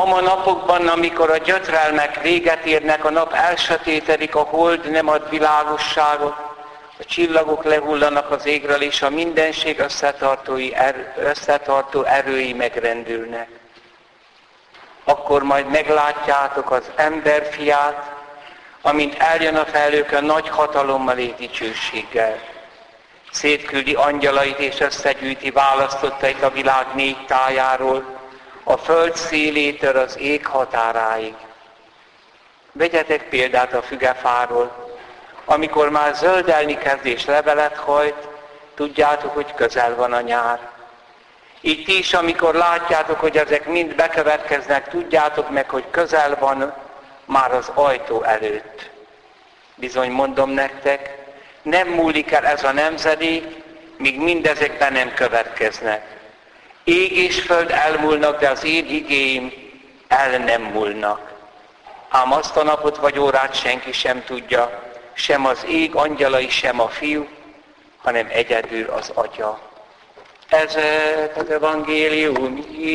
Ama napokban, amikor a gyötrelmek véget érnek, a nap elsötétedik, a hold nem ad világosságot, a csillagok lehullanak az égről, és a mindenség összetartó erői megrendülnek. Akkor majd meglátjátok az emberfiát, amint eljön a felhőkön nagy hatalommal és dicsőséggel. Szétküldi angyalait és összegyűjti választottait a világ 4 tájáról, a föld szélétől az ég határáig. Vegyetek példát a fügefáról, amikor már zöldelni kezd és levelet hajt, tudjátok, hogy közel van a nyár. Így ti is, amikor látjátok, hogy ezek mind bekövetkeznek, tudjátok meg, hogy közel van már az ajtó előtt. Bizony mondom nektek, nem múlik el ez a nemzedék, míg mindezekben nem következnek. Ég és föld elmúlnak, de az én igéim el nem múlnak. Ám azt a napot vagy órát senki sem tudja, sem az ég angyalai, sem a fiú, hanem egyedül az Atya. Ez az evangélium.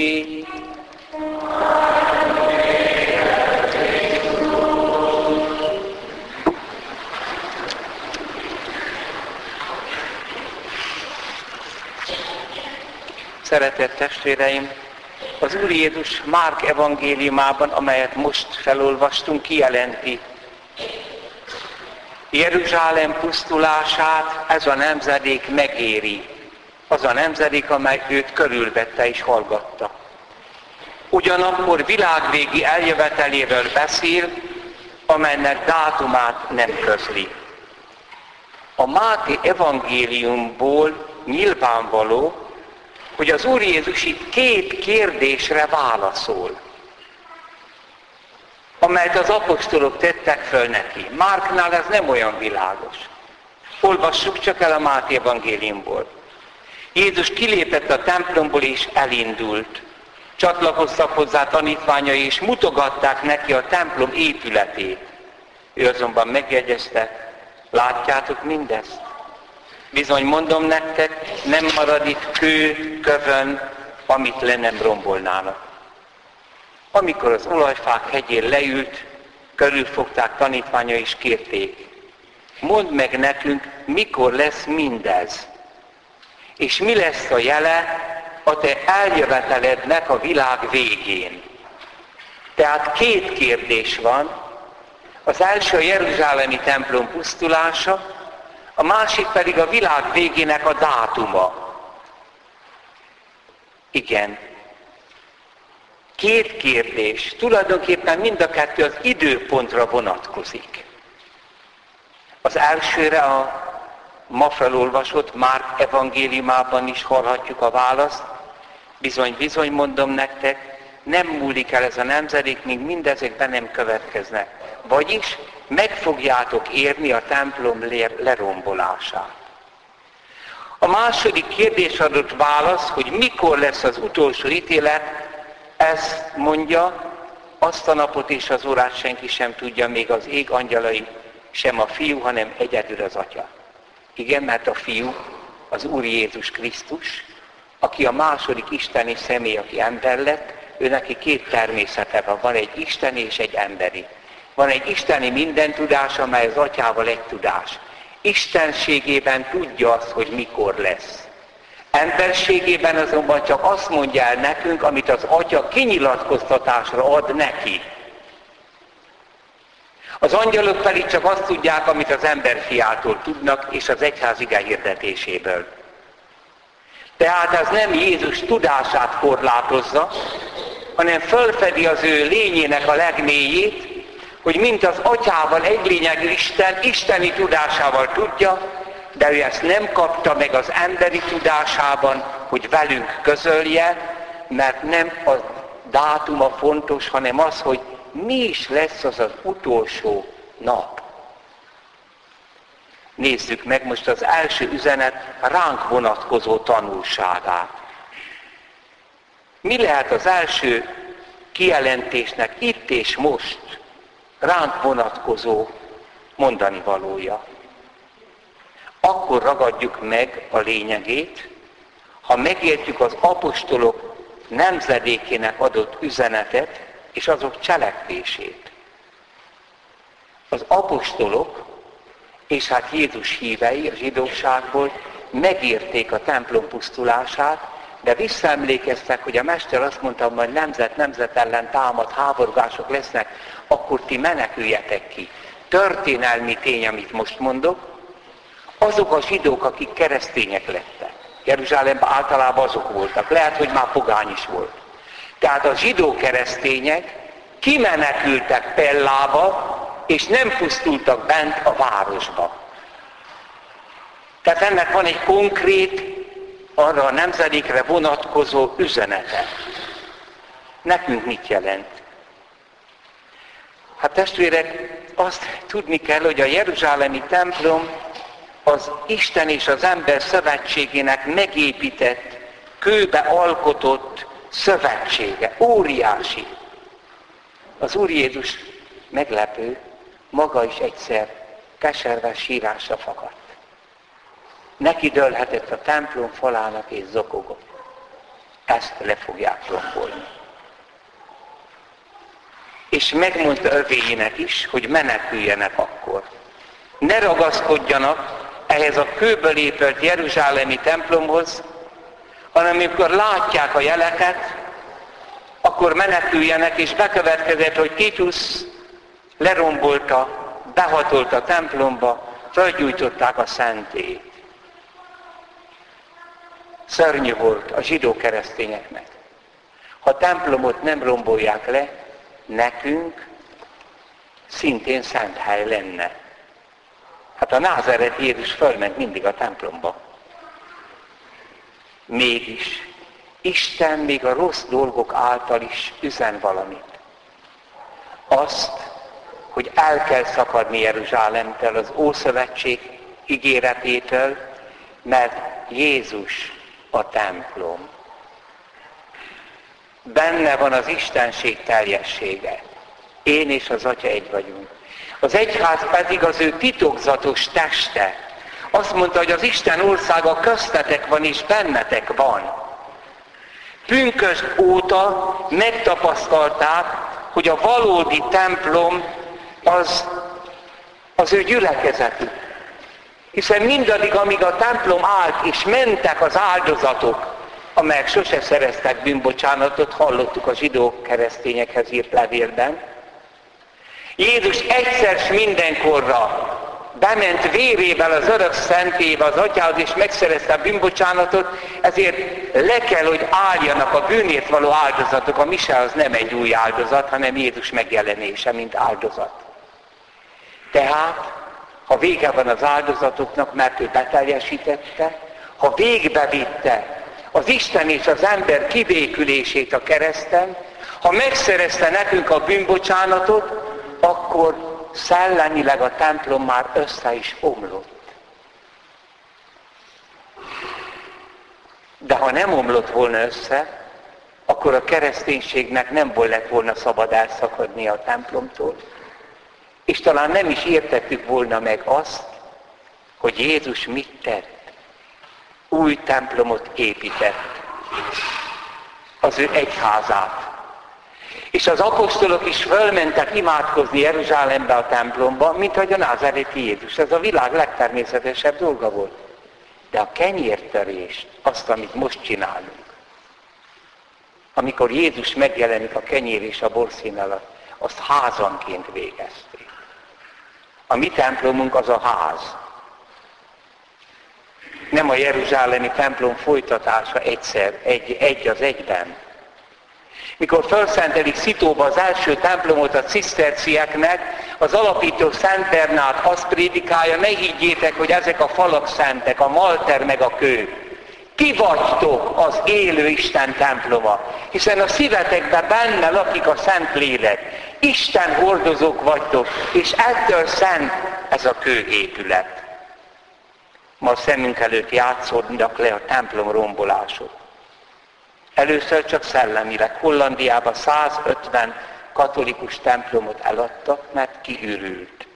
Szeretett testvéreim, az Úr Jézus Márk evangéliumában, amelyet most felolvastunk, kijelenti: Jeruzsálem pusztulását ez a nemzedék megéri. Az a nemzedék, amely őt körülvette és hallgatta. Ugyanakkor világvégi eljöveteléről beszél, amelynek dátumát nem közli. A Máté evangéliumból nyilvánvaló, hogy az Úr Jézus itt 2 kérdésre válaszol, amelyet az apostolok tettek föl neki. Márknál ez nem olyan világos. Olvassuk csak el a Máté evangéliumból. Jézus kilépett a templomból és elindult. Csatlakoztak hozzá tanítványai és mutogatták neki a templom épületét. Ő azonban megjegyezte: látjátok mindezt? Bizony mondom nektek, nem marad itt kő, kövön, amit le nem rombolnának. Amikor az olajfák hegyén leült, körülfogták tanítványai és kérték: mondd meg nekünk, mikor lesz mindez, és mi lesz a jele a te eljövetelednek a világ végén. Tehát 2 kérdés van. Az első a jeruzsálemi templom pusztulása, a másik pedig a világ végének a dátuma. Igen. 2 kérdés. Tulajdonképpen mind a 2 az időpontra vonatkozik. Az elsőre a ma felolvasott Márk evangéliumában is hallhatjuk a választ. Bizony mondom nektek, nem múlik el ez a nemzedék, míg mindezekben nem következnek. Vagyis meg fogjátok érni a templom lerombolását. A második kérdés adott válasz, hogy mikor lesz az utolsó ítélet, ez mondja, azt a napot és az órát senki sem tudja, még az ég angyalai, sem a fiú, hanem egyedül az Atya. Igen, mert a fiú az Úr Jézus Krisztus, aki a második isteni személy, aki ember lett, ő neki 2 természete van. Van egy isteni és egy emberi. Van egy isteni mindentudás, amely az Atyával egy tudás. Istenségében tudja azt, hogy mikor lesz. Emberségében azonban csak azt mondja el nekünk, amit az Atya kinyilatkoztatásra ad neki. Az angyalok pedig csak azt tudják, amit az emberfiától tudnak, és az egyház ige hirdetéséből. Tehát ez nem Jézus tudását korlátozza, hanem fölfedi az ő lényének a legmélyét, hogy mint az Atyával egy lényegű Isten, isteni tudásával tudja, de ő ezt nem kapta meg az emberi tudásában, hogy velünk közölje, mert nem a dátuma fontos, hanem az, hogy mi is lesz az az utolsó nap. Nézzük meg most az első üzenet ránk vonatkozó tanulságát. Mi lehet az első kijelentésnek itt és most ránk vonatkozó mondani valója? Akkor ragadjuk meg a lényegét, ha megértjük az apostolok nemzedékének adott üzenetet, és azok cselekvését. Az apostolok, és hát Jézus hívei a zsidóságból megérték a templom pusztulását, de visszaemlékeztek, hogy a Mester azt mondta, hogy majd nemzet ellen támad, háborgások lesznek, akkor ti meneküljetek ki. Történelmi tény, amit most mondok, azok a zsidók, akik keresztények lettek. Jeruzsálemben általában azok voltak, lehet, hogy már pogány is volt. Tehát a zsidó keresztények kimenekültek Pellába, és nem pusztultak bent a városba. Tehát ennek van egy konkrét, arra a nemzedékre vonatkozó üzenete. Nekünk mit jelent? Hát testvérek, azt tudni kell, hogy a jeruzsálemi templom az Isten és az ember szövetségének megépített, kőbe alkotott szövetsége. Óriási. Az Úr Jézus meglepő, maga is egyszer keserve sírásra fakadt. Neki dőlhetett a templom falának és zokogott. Ezt le fogják rombolni. És megmondta övéinek is, hogy meneküljenek akkor. Ne ragaszkodjanak ehhez a kőből épült jeruzsálemi templomhoz, hanem amikor látják a jeleket, akkor meneküljenek, és bekövetkezett, hogy Titus lerombolta, behatolt a templomba, fölgyújtották a szentélyt. Szörnyű volt a zsidó keresztényeknek. Ha a templomot nem rombolják le, nekünk szintén szent hely lenne. Hát a názáreti Jézus fölment mindig a templomba. Mégis Isten még a rossz dolgok által is üzen valamit. Azt, hogy el kell szakadni Jeruzsálemtől, az Ószövetség ígéretétől, mert Jézus a templom. Benne van az Istenség teljessége. Én és az Atya egy vagyunk. Az egyház pedig az ő titokzatos teste. Azt mondta, hogy az Isten országa köztetek van és bennetek van. Pünkösd óta megtapasztalták, hogy a valódi templom az ő gyülekezetük. Hiszen mindaddig, amíg a templom állt, és mentek az áldozatok, amelyek sose szereztek bűnbocsánatot, hallottuk a zsidó keresztényekhez írt levélben. Jézus egyszer s mindenkorra bement vérével az örök szentélybe az Atyához, és megszerezte a bűnbocsánatot, ezért le kell, hogy álljanak a bűnért való áldozatok. A mise az nem egy új áldozat, hanem Jézus megjelenése, mint áldozat. Tehát, ha vége van az áldozatoknak, mert ő beteljesítette, ha végbe vitte az Isten és az ember kibékülését a kereszten, ha megszerezte nekünk a bűnbocsánatot, akkor szellemileg a templom már össze is omlott. De ha nem omlott volna össze, akkor a kereszténységnek nem lett volna szabad elszakadni a templomtól. És talán nem is értettük volna meg azt, hogy Jézus mit tett. Új templomot épített. Az ő egyházát. És az apostolok is fölmentek imádkozni Jeruzsálembe a templomba, mint ahogy a názáreti Jézus. Ez a világ legtermészetesebb dolga volt. De a kenyértörést, azt, amit most csinálunk, amikor Jézus megjelenik a kenyér és a borszín alatt, azt házanként végezték. A mi templomunk az a ház. Nem a jeruzsálemi templom folytatása egyszer, egy az egyben. Mikor felszentelik Szitóba az első templomot a cisztercieknek, az alapító Szent Bernát azt prédikálja, ne higgyétek, hogy ezek a falak szentek, a malter meg a kő. Ti vagytok az élő Isten temploma, hiszen a szívetekben benne lakik a Szentlélek. Isten hordozók vagytok, és ettől szent ez a kőépület. Ma a szemünk előtt játszódnak le a templom rombolások. Először csak szellemileg. Hollandiában 150 katolikus templomot eladtak, mert kiürült.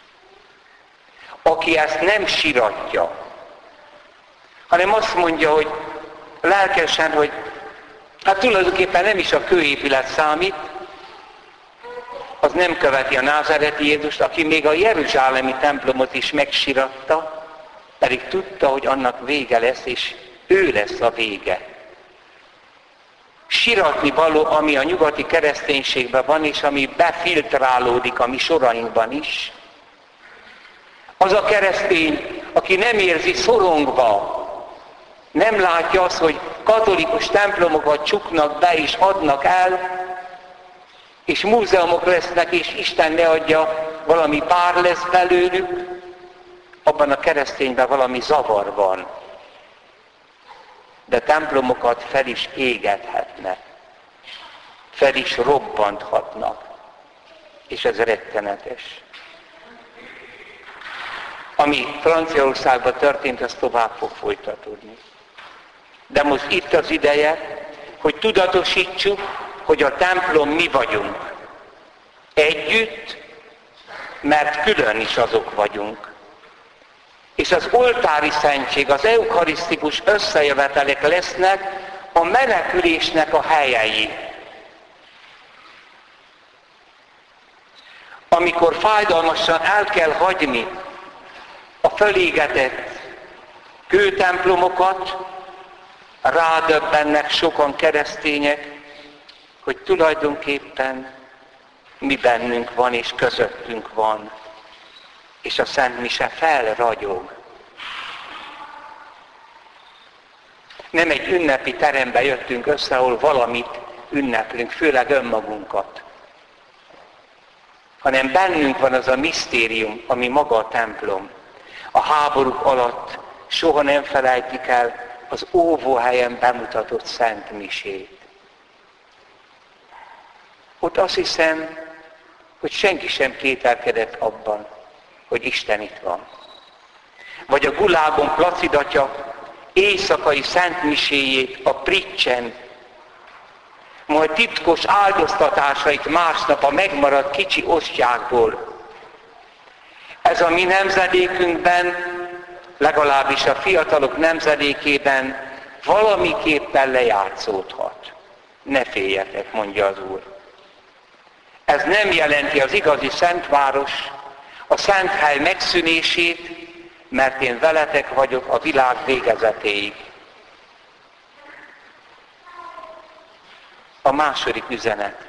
Aki ezt nem siratja, hanem azt mondja, hogy lelkesen, hogy hát tulajdonképpen nem is a kőépület számít, az nem követi a názáreti Jézust, aki még a jeruzsálemi templomot is megsiratta, pedig tudta, hogy annak vége lesz, és ő lesz a vége. Siratni való, ami a nyugati kereszténységben van, és ami befiltrálódik a mi sorainkban is. Az a keresztény, aki nem érzi szorongva, nem látja azt, hogy katolikus templomokat csuknak be és adnak el, és múzeumok lesznek, és Isten ne adja, valami pár lesz belőlük, abban a keresztényben valami zavar van. De templomokat fel is égethetnek, fel is robbanthatnak, és ez rettenetes. Ami Franciaországban történt, az tovább fog folytatódni. De most itt az ideje, hogy tudatosítsuk, hogy a templom mi vagyunk. Együtt, mert külön is azok vagyunk. És az oltári szentség, az eukarisztikus összejövetelek lesznek a menekülésnek a helyei. Amikor fájdalmasan el kell hagyni a fölégetett kőtemplomokat, rádöbbennek sokan keresztények, hogy tulajdonképpen mi bennünk van és közöttünk van, és a Szent Mise felragyog. Nem egy ünnepi terembe jöttünk össze, ahol valamit ünneplünk, főleg önmagunkat, hanem bennünk van az a misztérium, ami maga a templom. A háborúk alatt soha nem felejtik el az óvóhelyen bemutatott Szent Misét. Ott azt hiszem, hogy senki sem kételkedett abban, hogy Isten itt van. Vagy a Gulágon Placid atya éjszakai Szent Miséjét a Pricsen, majd titkos áldoztatásait másnap a megmaradt kicsi ostjákból. Ez a mi nemzedékünkben, legalábbis a fiatalok nemzedékében valamiképpen lejátszódhat. Ne féljetek, mondja az Úr. Ez nem jelenti az igazi Szentváros, a szent hely megszűnését, mert én veletek vagyok a világ végezetéig. A második üzenet.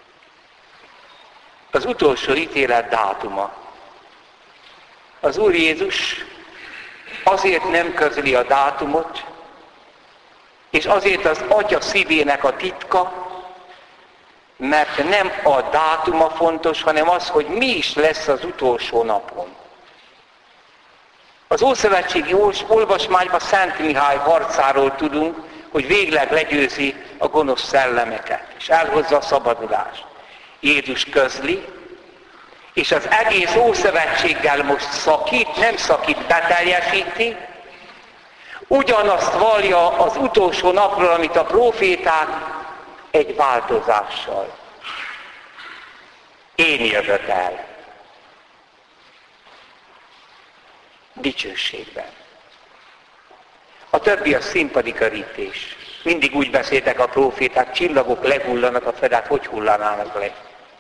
Az utolsó ítélet dátuma. Az Úr Jézus azért nem közli a dátumot, és azért az Atya szívének a titka, mert nem a dátuma fontos, hanem az, hogy mi is lesz az utolsó napon. Az Ószövetségi olvasmányban Szent Mihály harcáról tudunk, hogy végleg legyőzi a gonosz szellemeket, és elhozza a szabadulást. Jézus közli, és az egész Ószövetséggel most szakít, nem szakít, beteljesíti, ugyanazt vallja az utolsó napról, amit a próféták, egy változással. Én jövök el. Dicsőségben. A többi a színpadi körítés. Mindig úgy beszéltek a próféták, csillagok lehullanak a fedett, hogy hullanának le.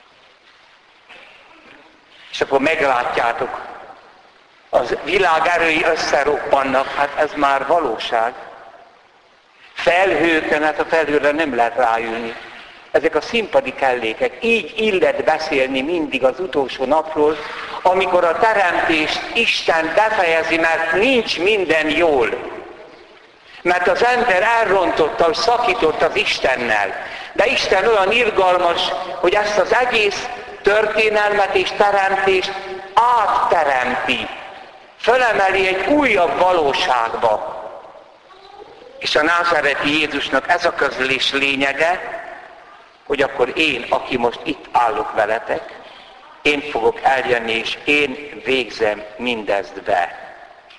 És akkor meglátjátok, az világ erői összeroppannak, hát ez már valóság. Felhőkön, hát a felhőre nem lehet ráülni. Ezek a színpadi kellékek. Így illet beszélni mindig az utolsó napról, amikor a teremtést Isten befejezi, mert nincs minden jól. Mert az ember elrontotta, hogy szakított az Istennel. De Isten olyan irgalmas, hogy ezt az egész történelmet és teremtést átteremti. Fölemeli egy újabb valóságba. És a názáreti Jézusnak ez a közlés lényege, hogy akkor én, aki most itt állok veletek, én fogok eljönni, és én végzem mindezt be.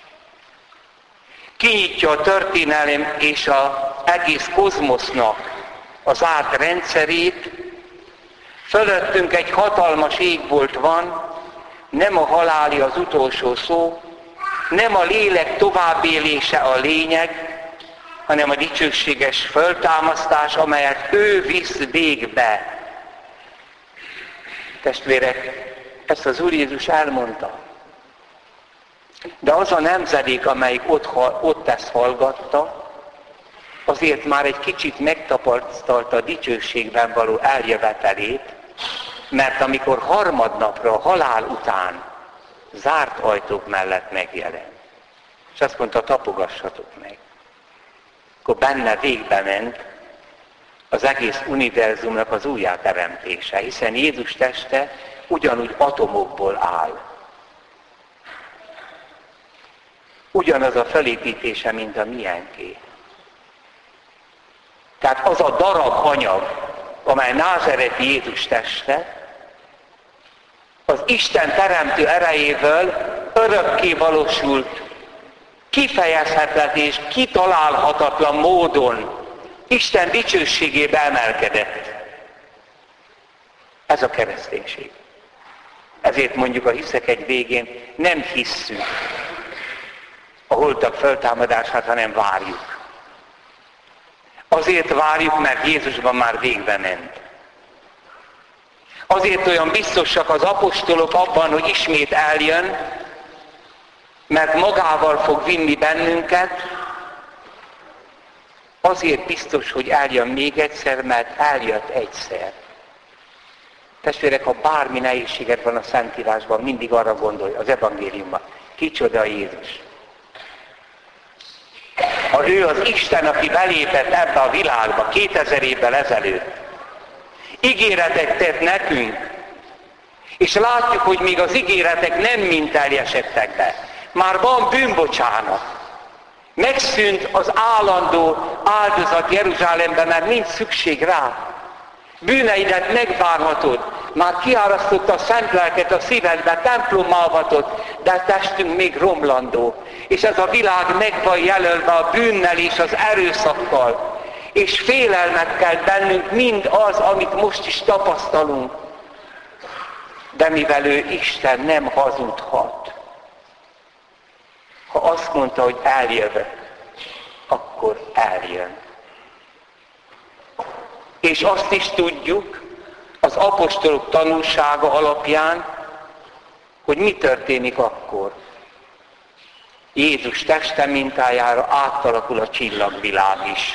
Kinyitja a történelem és az egész kozmosznak az zárt rendszerét, fölöttünk egy hatalmas égbolt van, nem a haláli az utolsó szó, nem a lélek továbbélése a lényeg, hanem a dicsőséges föltámasztás, amelyet ő visz végbe. Testvérek, ezt az Úr Jézus elmondta. De az a nemzedék, amelyik ott ezt hallgatta, azért már egy kicsit megtapasztalta a dicsőségben való eljövetelét, mert amikor harmadnapra, a halál után zárt ajtók mellett megjelent, és azt mondta, tapogassatok meg, akkor benne végbe ment az egész univerzumnak az újjáteremtése, hiszen Jézus teste ugyanúgy atomokból áll. Ugyanaz a felépítése, mint a miénké. Tehát az a darab anyag, amely názareti Jézus teste, az Isten teremtő erejével örökké valósult, kifejezhetetlen és kitalálhatatlan módon Isten dicsőségébe emelkedett. Ez a kereszténység. Ezért mondjuk a hiszek egy végén, nem hisszük a holtak feltámadását, hanem várjuk. Azért várjuk, mert Jézusban már végbe ment. Azért olyan biztosak az apostolok abban, hogy ismét eljön, mert magával fog vinni bennünket. Azért biztos, hogy eljön még egyszer, mert eljött egyszer. Testvérek, ha bármi nehézséged van a Szentírásban, mindig arra gondolj, az evangéliumban. Kicsoda Jézus. Ő az Isten, aki belépett ebbe a világba 2000 évvel ezelőtt. Ígéretet tett nekünk. És látjuk, hogy még az ígéretek nem mind teljesedtek be. Már van bűnbocsánat. Megszűnt az állandó áldozat Jeruzsálemben, mert nincs szükség rá. Bűneidet megvárhatod. Már kiárasztotta a szent lelket a szívedbe, templommá avatott, de a testünk még romlandó. És ez a világ meg van jelölve a bűnnel és az erőszakkal. És félelmet kell bennünk mind az, amit most is tapasztalunk. De mivel ő Isten, nem hazudhat. Ha azt mondta, hogy eljövök, akkor eljön. És azt is tudjuk, az apostolok tanúsága alapján, hogy mi történik akkor. Jézus teste mintájára átalakul a csillagvilág is.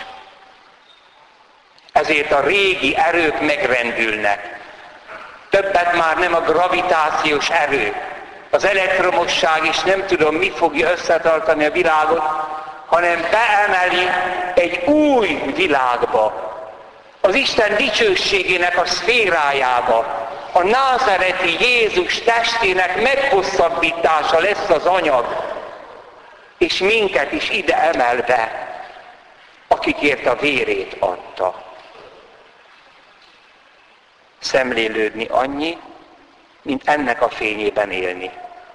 Ezért a régi erők megrendülnek. Többet már nem a gravitációs erő, az elektromosság is nem tudom, mi fogja összetartani a világot, hanem beemeli egy új világba, az Isten dicsőségének a szférájába. A názareti Jézus testének meghosszabbítása lesz az anyag, és minket is ide emel be, akikért a vérét adta. Szemlélődni annyi, mint ennek a fényében élni.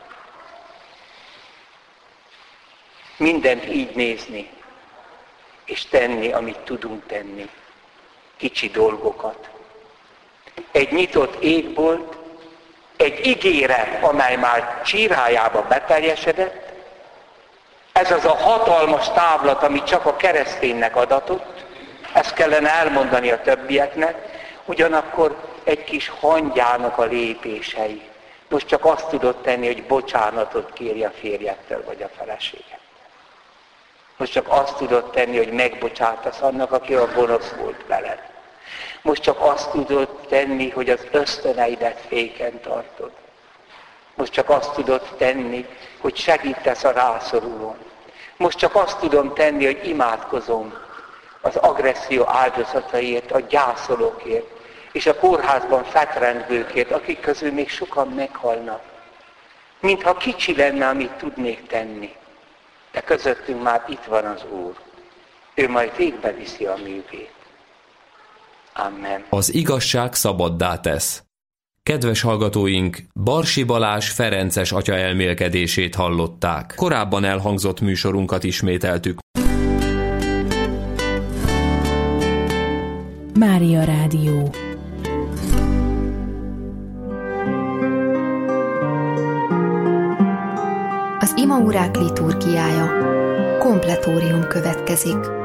Mindent így nézni, és tenni, amit tudunk tenni. Kicsi dolgokat. Egy nyitott égbolt, egy ígéret, amely már csírájába beteljesedett, ez az a hatalmas távlat, ami csak a kereszténynek adatott, ezt kellene elmondani a többieknek, ugyanakkor egy kis hangyának a lépései. Most csak azt tudod tenni, hogy bocsánatot kérj a férjettől vagy a feleséget. Most csak azt tudod tenni, hogy megbocsátasz annak, aki a gonosz volt veled. Most csak azt tudod tenni, hogy az ösztöneidet féken tartod. Most csak azt tudod tenni, hogy segítesz a rászorulón. Most csak azt tudom tenni, hogy imádkozom az agresszió áldozataiért, a gyászolókért, és a kórházban fetrengőkért, akik közül még sokan meghalnak. Mintha kicsi lenne, amit tudnék tenni. De közöttünk már itt van az Úr. Ő majd végbe viszi a művét. Amen. Az igazság szabaddá tesz. Kedves hallgatóink, Barsi Balázs ferences atya elmélkedését hallották. Korábban elhangzott műsorunkat ismételtük. Mária Rádió. Az imaórák liturgiája. Kompletórium következik.